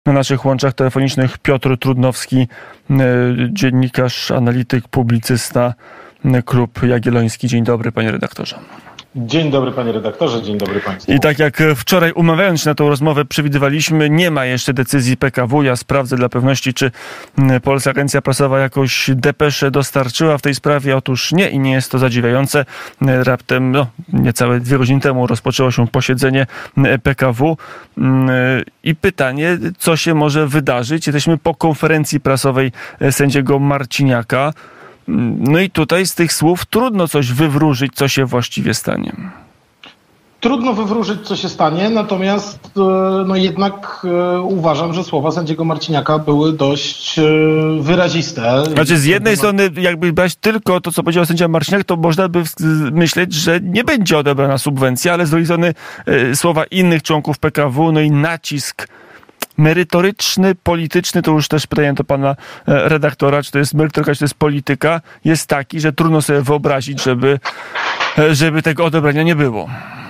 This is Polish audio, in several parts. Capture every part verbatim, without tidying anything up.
Na naszych łączach telefonicznych Piotr Trudnowski, dziennikarz, analityk, publicysta, Klub Jagielloński. Dzień dobry, panie redaktorze. Dzień dobry, panie redaktorze, dzień dobry państwu. I tak jak wczoraj umawiając się na tą rozmowę przewidywaliśmy, nie ma jeszcze decyzji P K W. Ja sprawdzę dla pewności, czy Polska Agencja Prasowa jakąś depeszę dostarczyła w tej sprawie. Otóż nie i nie jest to zadziwiające. Raptem no, niecałe dwie godziny temu rozpoczęło się posiedzenie P K W i pytanie, co się może wydarzyć. Jesteśmy po konferencji prasowej sędziego Marciniaka. No i tutaj z tych słów trudno coś wywróżyć, co się właściwie stanie. Trudno wywróżyć, co się stanie, natomiast no jednak uważam, że słowa sędziego Marciniaka były dość wyraziste. Znaczy z jednej strony jakby brać tylko to, co powiedział sędzia Marciniak, to można by myśleć, że nie będzie odebrana subwencja, ale z drugiej strony słowa innych członków P K W, no i nacisk merytoryczny, polityczny, to już też pytanie do pana redaktora, czy to jest merytoryka, czy to jest polityka, jest taki, że trudno sobie wyobrazić, żeby, żeby tego odebrania nie było.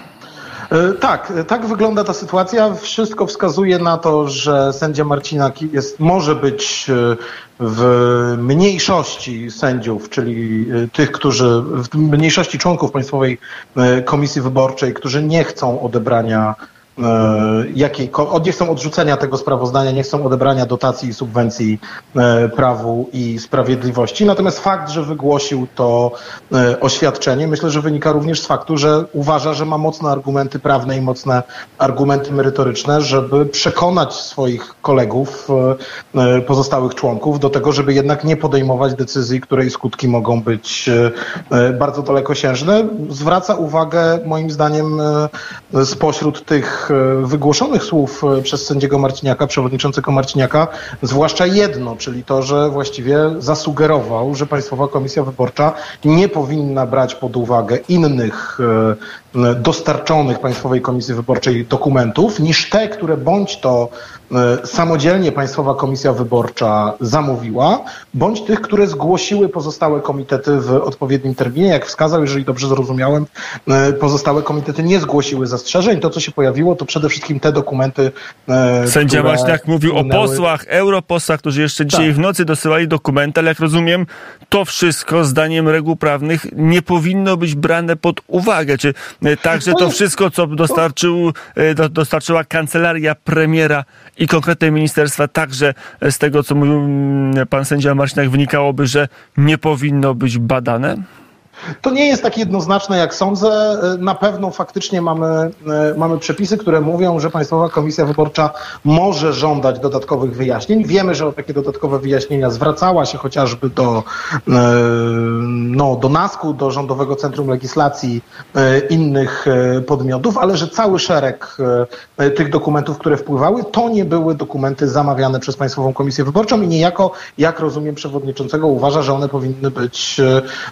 Tak, tak wygląda ta sytuacja. Wszystko wskazuje na to, że sędzia Marciniak jest, może być w mniejszości sędziów, czyli tych, którzy, w mniejszości członków Państwowej Komisji Wyborczej, którzy nie chcą odebrania Jakiej, nie chcą odrzucenia tego sprawozdania, nie chcą odebrania dotacji i subwencji Prawu i Sprawiedliwości. Natomiast fakt, że wygłosił to oświadczenie, myślę, że wynika również z faktu, że uważa, że ma mocne argumenty prawne i mocne argumenty merytoryczne, żeby przekonać swoich kolegów, pozostałych członków do tego, żeby jednak nie podejmować decyzji, której skutki mogą być bardzo dalekosiężne. Zwraca uwagę, moim zdaniem, spośród tych wygłoszonych słów przez sędziego Marciniaka, przewodniczącego Marciniaka, zwłaszcza jedno, czyli to, że właściwie zasugerował, że Państwowa Komisja Wyborcza nie powinna brać pod uwagę innych dostarczonych Państwowej Komisji Wyborczej dokumentów niż te, które bądź to samodzielnie Państwowa Komisja Wyborcza zamówiła, bądź tych, które zgłosiły pozostałe komitety w odpowiednim terminie. Jak wskazał, jeżeli dobrze zrozumiałem, pozostałe komitety nie zgłosiły zastrzeżeń. To, co się pojawiło, to przede wszystkim te dokumenty, Sędzia Marciniak mówił o posłach, europosłach, którzy jeszcze dzisiaj tak. w nocy dosyłali dokumenty, ale jak rozumiem, to wszystko zdaniem reguł prawnych nie powinno być brane pod uwagę. Czy także to wszystko, co dostarczył, dostarczyła kancelaria premiera i konkretne ministerstwa, także z tego, co mówił pan sędzia Marciniak, wynikałoby, że nie powinno być badane? To nie jest tak jednoznaczne, jak sądzę. Na pewno faktycznie mamy, mamy przepisy, które mówią, że Państwowa Komisja Wyborcza może żądać dodatkowych wyjaśnień. Wiemy, że o takie dodatkowe wyjaśnienia zwracała się chociażby do, no, do nasku, do Rządowego Centrum Legislacji, innych podmiotów, ale że cały szereg tych dokumentów, które wpływały, to nie były dokumenty zamawiane przez Państwową Komisję Wyborczą i niejako, jak rozumiem przewodniczącego, uważa, że one powinny być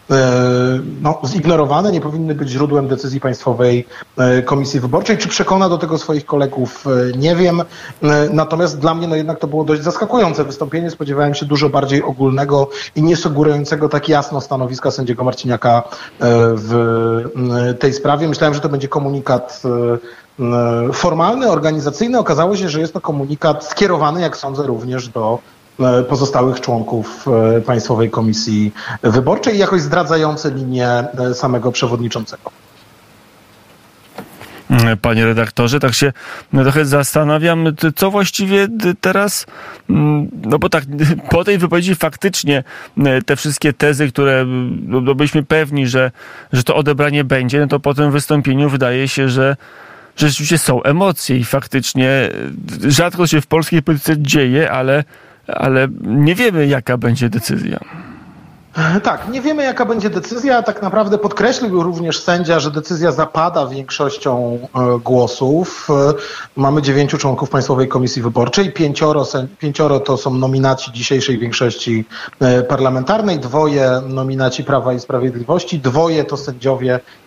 No, zignorowane, nie powinny być źródłem decyzji Państwowej Komisji Wyborczej. Czy przekona do tego swoich kolegów? Nie wiem. Natomiast dla mnie no jednak to było dość zaskakujące wystąpienie. Spodziewałem się dużo bardziej ogólnego i nie sugerującego tak jasno stanowiska sędziego Marciniaka w tej sprawie. Myślałem, że to będzie komunikat formalny, organizacyjny. Okazało się, że jest to komunikat skierowany, jak sądzę, również do pozostałych członków Państwowej Komisji Wyborczej i jakoś zdradzające linię samego przewodniczącego. Panie redaktorze, tak się trochę zastanawiam, co właściwie teraz, no bo tak, po tej wypowiedzi faktycznie te wszystkie tezy, które no byliśmy pewni, że, że to odebranie będzie, no to po tym wystąpieniu wydaje się, że że rzeczywiście są emocje i faktycznie rzadko się w polskiej polityce dzieje, ale ale nie wiemy, jaka będzie decyzja. Tak, nie wiemy, jaka będzie decyzja. Tak naprawdę podkreślił również sędzia, że decyzja zapada większością głosów. Mamy dziewięciu członków Państwowej Komisji Wyborczej. Pięcioro, pięcioro to są nominaci dzisiejszej większości parlamentarnej, dwoje nominaci Prawa i Sprawiedliwości, dwoje to sędziowie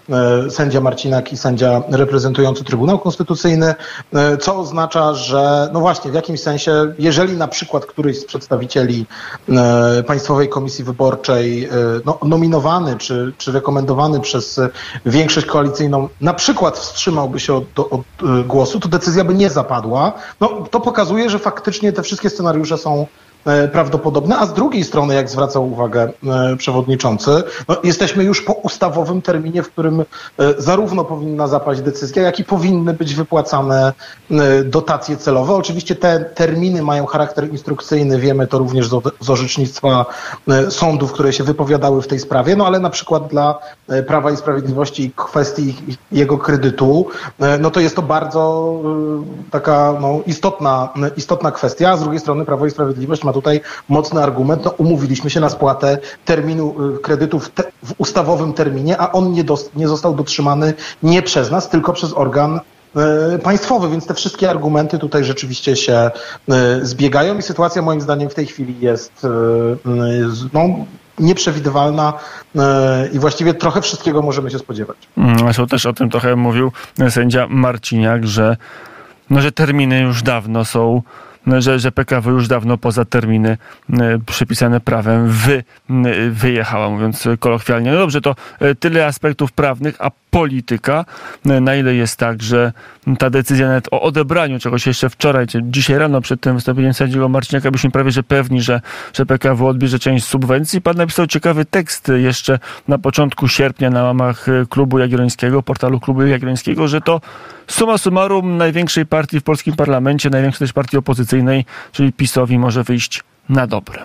sędzia Marcinak i sędzia reprezentujący Trybunał Konstytucyjny, co oznacza, że no właśnie w jakimś sensie, jeżeli na przykład któryś z przedstawicieli Państwowej Komisji Wyborczej no, nominowany czy, czy rekomendowany przez większość koalicyjną na przykład wstrzymałby się od, od głosu, to decyzja by nie zapadła. No, to pokazuje, że faktycznie te wszystkie scenariusze są prawdopodobne, a z drugiej strony, jak zwracał uwagę przewodniczący, no, jesteśmy już po ustawowym terminie, w którym zarówno powinna zapaść decyzja, jak i powinny być wypłacane dotacje celowe. Oczywiście te terminy mają charakter instrukcyjny, wiemy to również z orzecznictwa sądów, które się wypowiadały w tej sprawie, no ale na przykład dla Prawa i Sprawiedliwości i kwestii jego kredytu, no to jest to bardzo taka no, istotna, istotna kwestia, a z drugiej strony Prawo i Sprawiedliwość ma tutaj mocny argument, no umówiliśmy się na spłatę terminu kredytu w, te, w ustawowym terminie, a on nie, dos, nie został dotrzymany nie przez nas, tylko przez organ y, państwowy, więc te wszystkie argumenty tutaj rzeczywiście się y, zbiegają i sytuacja moim zdaniem w tej chwili jest y, y, no, nieprzewidywalna y, i właściwie trochę wszystkiego możemy się spodziewać. Zresztą też o tym trochę mówił sędzia Marciniak, że, no, że terminy już dawno są Że, że P K W już dawno poza terminy przypisane prawem wy, wyjechała, mówiąc kolokwialnie. No dobrze, to tyle aspektów prawnych, a polityka, na ile jest tak, że ta decyzja nawet o odebraniu czegoś jeszcze wczoraj, czy dzisiaj rano przed tym wystąpieniem sędziego Marciniaka byliśmy prawie że pewni, że, że P K W odbierze część subwencji. Pan napisał ciekawy tekst jeszcze na początku sierpnia na łamach Klubu Jagiellońskiego, portalu Klubu Jagiellońskiego, że to summa summarum największej partii w polskim parlamencie, największej też partii opozycyjnej, czyli PiS-owi może wyjść na dobre.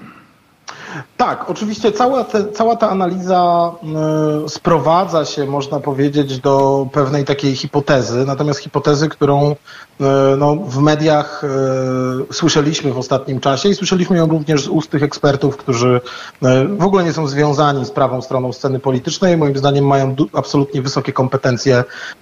Tak, oczywiście cała, te, cała ta analiza y, sprowadza się, można powiedzieć, do pewnej takiej hipotezy, natomiast hipotezy, którą y, no, w mediach y, słyszeliśmy w ostatnim czasie i słyszeliśmy ją również z ust tych ekspertów, którzy y, w ogóle nie są związani z prawą stroną sceny politycznej. Moim zdaniem mają du- absolutnie wysokie kompetencje y,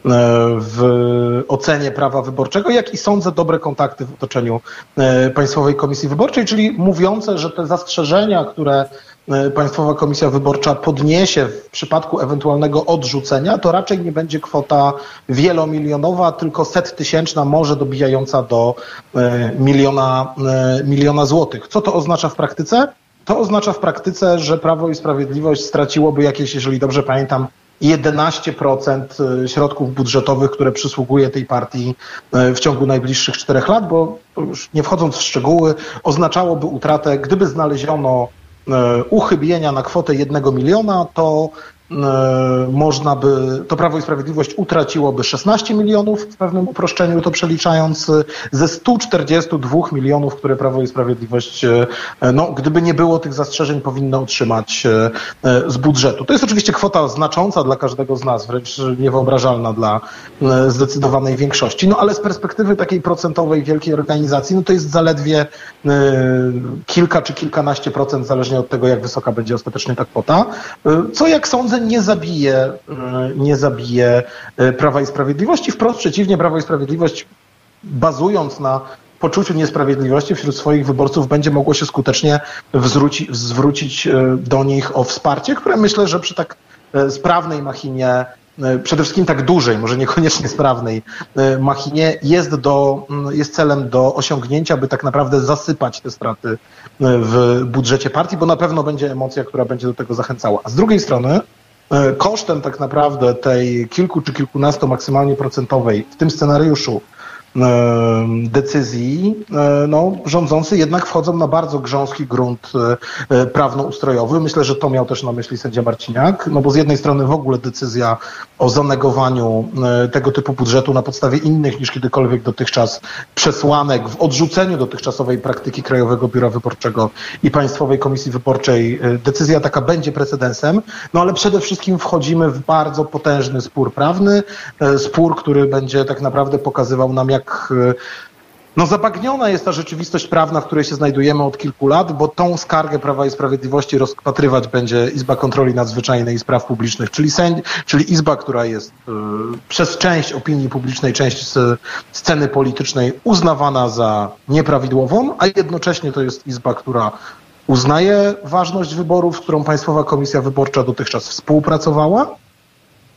w ocenie prawa wyborczego, jak i sądzę dobre kontakty w otoczeniu y, Państwowej Komisji Wyborczej, czyli mówiące, że te zastrzeżenia, które Państwowa Komisja Wyborcza podniesie w przypadku ewentualnego odrzucenia, to raczej nie będzie kwota wielomilionowa, tylko settysięczna, może dobijająca do miliona, miliona złotych. Co to oznacza w praktyce? To oznacza w praktyce, że Prawo i Sprawiedliwość straciłoby jakieś, jeżeli dobrze pamiętam, jedenaście procent środków budżetowych, które przysługuje tej partii w ciągu najbliższych czterech lat, bo już nie wchodząc w szczegóły, oznaczałoby utratę, gdyby znaleziono uchybienia na kwotę jednego miliona, to można by, to Prawo i Sprawiedliwość utraciłoby szesnaście milionów, w pewnym uproszczeniu to przeliczając, ze stu czterdziestu dwóch milionów, które Prawo i Sprawiedliwość, no, gdyby nie było tych zastrzeżeń, powinno otrzymać z budżetu. To jest oczywiście kwota znacząca dla każdego z nas, wręcz niewyobrażalna dla zdecydowanej większości, no ale z perspektywy takiej procentowej wielkiej organizacji, no to jest zaledwie kilka czy kilkanaście procent, zależnie od tego, jak wysoka będzie ostatecznie ta kwota, co jak sądzę nie zabije, nie zabije Prawa i Sprawiedliwości. Wprost przeciwnie, Prawo i Sprawiedliwość, bazując na poczuciu niesprawiedliwości wśród swoich wyborców, będzie mogło się skutecznie zwróci, zwrócić do nich o wsparcie, które myślę, że przy tak sprawnej machinie, przede wszystkim tak dużej, może niekoniecznie sprawnej machinie, jest, do, jest celem do osiągnięcia, by tak naprawdę zasypać te straty w budżecie partii, bo na pewno będzie emocja, która będzie do tego zachęcała. A z drugiej strony kosztem tak naprawdę tej kilku czy kilkunastu maksymalnie procentowej w tym scenariuszu decyzji, no, rządzący jednak wchodzą na bardzo grząski grunt prawnoustrojowy. Myślę, że to miał też na myśli sędzia Marciniak, no bo z jednej strony w ogóle decyzja o zanegowaniu tego typu budżetu na podstawie innych niż kiedykolwiek dotychczas przesłanek, w odrzuceniu dotychczasowej praktyki Krajowego Biura Wyborczego i Państwowej Komisji Wyborczej, decyzja taka będzie precedensem, no ale przede wszystkim wchodzimy w bardzo potężny spór prawny, spór, który będzie tak naprawdę pokazywał nam, jak no zabagniona jest ta rzeczywistość prawna, w której się znajdujemy od kilku lat, bo tą skargę Prawa i Sprawiedliwości rozpatrywać będzie Izba Kontroli Nadzwyczajnej i Spraw Publicznych, czyli, sędzi, czyli izba, która jest y, przez część opinii publicznej, część z, sceny politycznej uznawana za nieprawidłową, a jednocześnie to jest izba, która uznaje ważność wyborów, z którą Państwowa Komisja Wyborcza dotychczas współpracowała.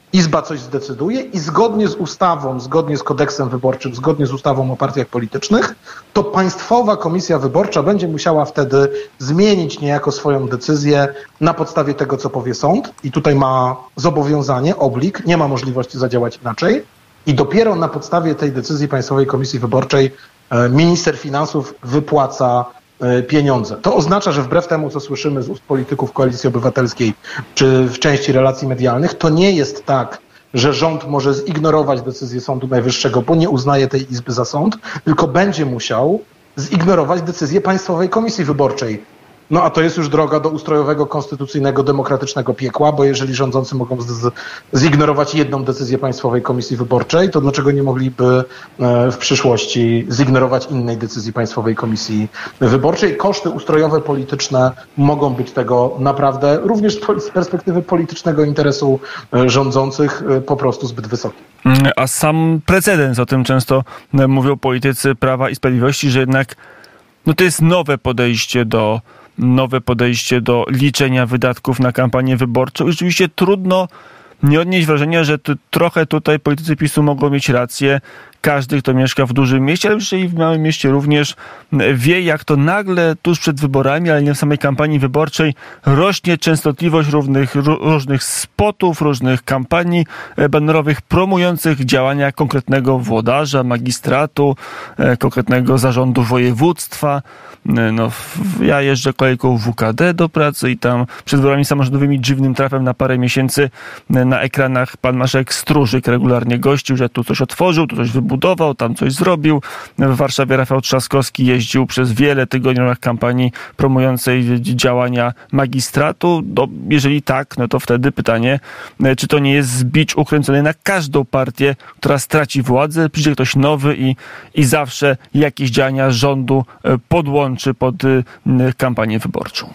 Izba coś zdecyduje i zgodnie z ustawą, zgodnie z kodeksem wyborczym, zgodnie z ustawą o partiach politycznych, to Państwowa Komisja Wyborcza będzie musiała wtedy zmienić niejako swoją decyzję na podstawie tego, co powie sąd i tutaj ma zobowiązanie, oblig, nie ma możliwości zadziałać inaczej i dopiero na podstawie tej decyzji Państwowej Komisji Wyborczej minister finansów wypłaca pieniądze. To oznacza, że wbrew temu, co słyszymy z ust polityków Koalicji Obywatelskiej czy w części relacji medialnych, to nie jest tak, że rząd może zignorować decyzję Sądu Najwyższego, bo nie uznaje tej izby za sąd, tylko będzie musiał zignorować decyzję Państwowej Komisji Wyborczej. No a to jest już droga do ustrojowego, konstytucyjnego, demokratycznego piekła, bo jeżeli rządzący mogą z- zignorować jedną decyzję Państwowej Komisji Wyborczej, to dlaczego nie mogliby w przyszłości zignorować innej decyzji Państwowej Komisji Wyborczej? Koszty ustrojowe, polityczne mogą być tego naprawdę, również z perspektywy politycznego interesu rządzących, po prostu zbyt wysokie. A sam precedens, o tym często mówią politycy Prawa i Sprawiedliwości, że jednak no to jest nowe podejście do nowe podejście do liczenia wydatków na kampanię wyborczą. I rzeczywiście trudno nie odnieść wrażenia, że t- trochę tutaj politycy PiSu mogą mieć rację. Każdy, kto mieszka w dużym mieście, ale jeszcze i w małym mieście również, wie, jak to nagle tuż przed wyborami, ale nie w samej kampanii wyborczej, rośnie częstotliwość różnych, różnych spotów, różnych kampanii banerowych promujących działania konkretnego włodarza, magistratu, konkretnego zarządu województwa. No, ja jeżdżę kolejką W K D do pracy i tam przed wyborami samorządowymi dziwnym trafem na parę miesięcy na ekranach pan marszałek Struszyk regularnie gościł, że tu coś otworzył, tu coś wybudował, tam coś zrobił. W Warszawie Rafał Trzaskowski jeździł przez wiele tygodni w ramach kampanii promującej działania magistratu. No, jeżeli tak, no to wtedy pytanie, czy to nie jest bicz ukręcony na każdą partię, która straci władzę, przyjdzie ktoś nowy i, i zawsze jakieś działania rządu podłączy pod kampanię wyborczą.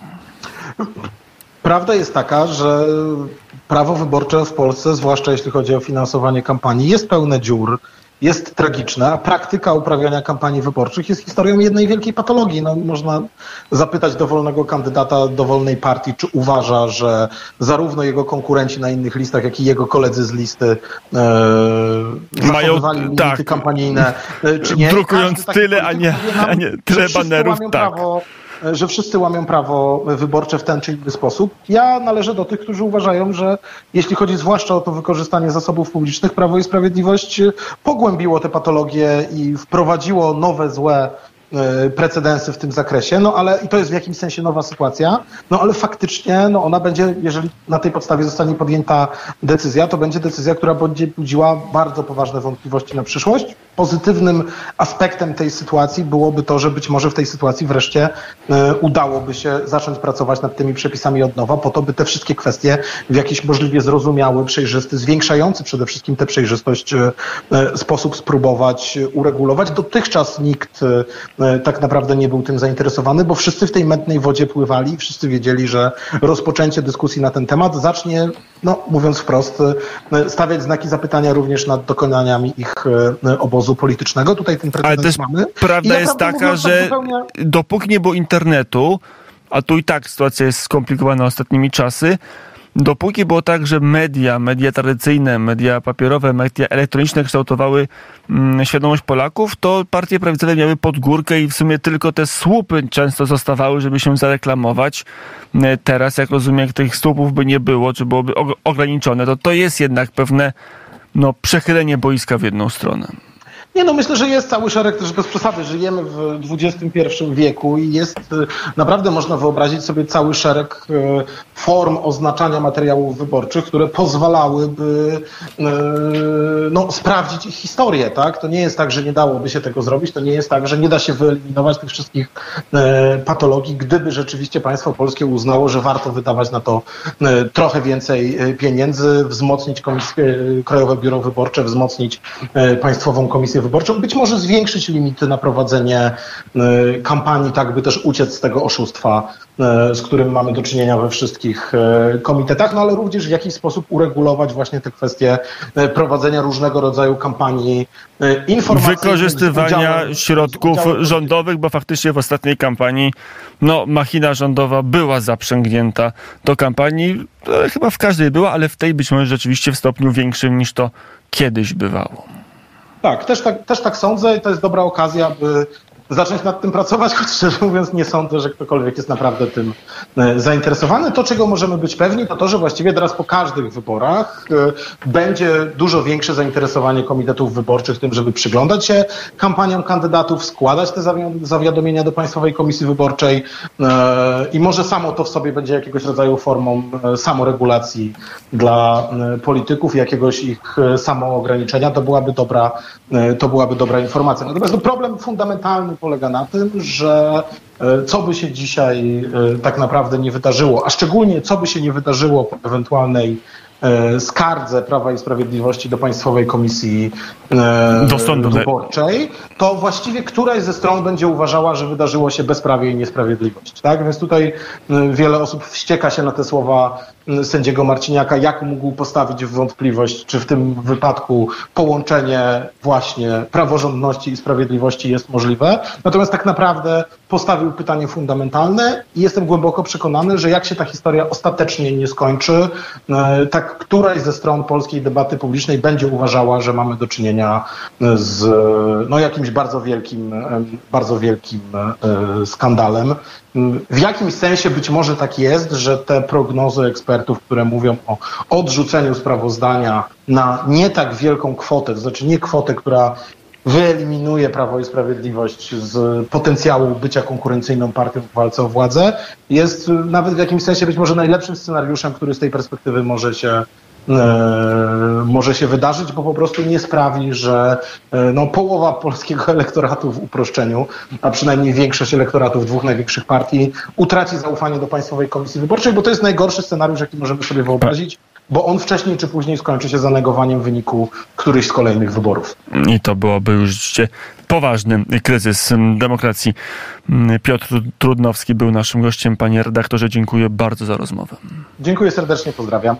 Prawda jest taka, że prawo wyborcze w Polsce, zwłaszcza jeśli chodzi o finansowanie kampanii, jest pełne dziur, jest tragiczne, a praktyka uprawiania kampanii wyborczych jest historią jednej wielkiej patologii. No, można zapytać dowolnego kandydata dowolnej partii, czy uważa, że zarówno jego konkurenci na innych listach, jak i jego koledzy z listy e, mają limity tak, kampanijne, czy nie. Drukując tyle, a nie, nam, a nie tyle banerów. Tak. Prawo, że wszyscy łamią prawo wyborcze w ten czy inny sposób. Ja należę do tych, którzy uważają, że jeśli chodzi zwłaszcza o to wykorzystanie zasobów publicznych, Prawo i Sprawiedliwość pogłębiło te patologie i wprowadziło nowe, złe precedensy w tym zakresie, no ale i to jest w jakimś sensie nowa sytuacja, no ale faktycznie no ona będzie, jeżeli na tej podstawie zostanie podjęta decyzja, to będzie decyzja, która będzie budziła bardzo poważne wątpliwości na przyszłość. Pozytywnym aspektem tej sytuacji byłoby to, że być może w tej sytuacji wreszcie y, udałoby się zacząć pracować nad tymi przepisami od nowa, po to, by te wszystkie kwestie w jakiś możliwie zrozumiały, przejrzysty, zwiększający przede wszystkim tę przejrzystość y, y, sposób spróbować uregulować. Dotychczas nikt y, tak naprawdę nie był tym zainteresowany, bo wszyscy w tej mętnej wodzie pływali i wszyscy wiedzieli, że rozpoczęcie dyskusji na ten temat zacznie, no mówiąc wprost, stawiać znaki zapytania również nad dokonaniami ich obozu politycznego. Tutaj ten precedens Ale też mamy. prawda jest taka, mówiąc, że tak zupełnie... dopóki nie było internetu, a tu i tak sytuacja jest skomplikowana ostatnimi czasy, dopóki było tak, że media, media tradycyjne, media papierowe, media elektroniczne kształtowały mm, świadomość Polaków, to partie prawicowe miały pod górkę i w sumie tylko te słupy często zostawały, żeby się zareklamować. Teraz, jak rozumiem, jak tych słupów by nie było, czy byłoby ograniczone, to to jest jednak pewne no, przechylenie boiska w jedną stronę. Nie no, myślę, że jest cały szereg, też bez przesady, żyjemy w dwudziestym pierwszym wieku i jest, naprawdę można wyobrazić sobie cały szereg form oznaczania materiałów wyborczych, które pozwalałyby no, sprawdzić ich historię, tak? To nie jest tak, że nie dałoby się tego zrobić, to nie jest tak, że nie da się wyeliminować tych wszystkich patologii, gdyby rzeczywiście państwo polskie uznało, że warto wydawać na to trochę więcej pieniędzy, wzmocnić komisję, Krajowe Biuro Wyborcze, wzmocnić Państwową Komisję Wyborczą, być może zwiększyć limity na prowadzenie kampanii, tak by też uciec z tego oszustwa, z którym mamy do czynienia we wszystkich komitetach, no ale również w jakiś sposób uregulować właśnie te kwestie prowadzenia różnego rodzaju kampanii informacyjnych. Wykorzystywania środków rządowych, bo faktycznie w ostatniej kampanii no, machina rządowa była zaprzęgnięta do kampanii, chyba w każdej była, ale w tej być może rzeczywiście w stopniu większym niż to kiedyś bywało. Tak, też tak, też tak sądzę i to jest dobra okazja, by zacząć nad tym pracować, choć szczerze mówiąc nie sądzę, że ktokolwiek jest naprawdę tym zainteresowany. To, czego możemy być pewni, to to, że właściwie teraz po każdych wyborach będzie dużo większe zainteresowanie komitetów wyborczych tym, żeby przyglądać się kampaniom kandydatów, składać te zawiadomienia do Państwowej Komisji Wyborczej i może samo to w sobie będzie jakiegoś rodzaju formą samoregulacji dla polityków, jakiegoś ich samoograniczenia. To byłaby dobra, to byłaby dobra informacja. Natomiast no, problem fundamentalny polega na tym, że co by się dzisiaj tak naprawdę nie wydarzyło, a szczególnie co by się nie wydarzyło po ewentualnej skardze Prawa i Sprawiedliwości do Państwowej Komisji do Sądu Wyborczej, to właściwie któraś ze stron będzie uważała, że wydarzyło się bezprawie i niesprawiedliwość. Tak? Więc tutaj wiele osób wścieka się na te słowa sędziego Marciniaka, jak mógł postawić w wątpliwość, czy w tym wypadku połączenie właśnie praworządności i sprawiedliwości jest możliwe. Natomiast tak naprawdę postawił pytanie fundamentalne i jestem głęboko przekonany, że jak się ta historia ostatecznie nie skończy, tak któraś ze stron polskiej debaty publicznej będzie uważała, że mamy do czynienia z no, jakimś bardzo wielkim, bardzo wielkim skandalem. W jakimś sensie być może tak jest, że te prognozy ekspertów, które mówią o odrzuceniu sprawozdania na nie tak wielką kwotę, to znaczy nie kwotę, która wyeliminuje Prawo i Sprawiedliwość z potencjału bycia konkurencyjną partią w walce o władzę, jest nawet w jakimś sensie być może najlepszym scenariuszem, który z tej perspektywy może się może się wydarzyć, bo po prostu nie sprawi, że no, połowa polskiego elektoratu w uproszczeniu, a przynajmniej większość elektoratów dwóch największych partii utraci zaufanie do Państwowej Komisji Wyborczej, bo to jest najgorszy scenariusz, jaki możemy sobie wyobrazić, bo on wcześniej czy później skończy się zanegowaniem wyniku którychś z kolejnych wyborów. I to byłoby już rzeczywiście poważny kryzys demokracji. Piotr Trudnowski był naszym gościem. Panie redaktorze, dziękuję bardzo za rozmowę. Dziękuję serdecznie, pozdrawiam.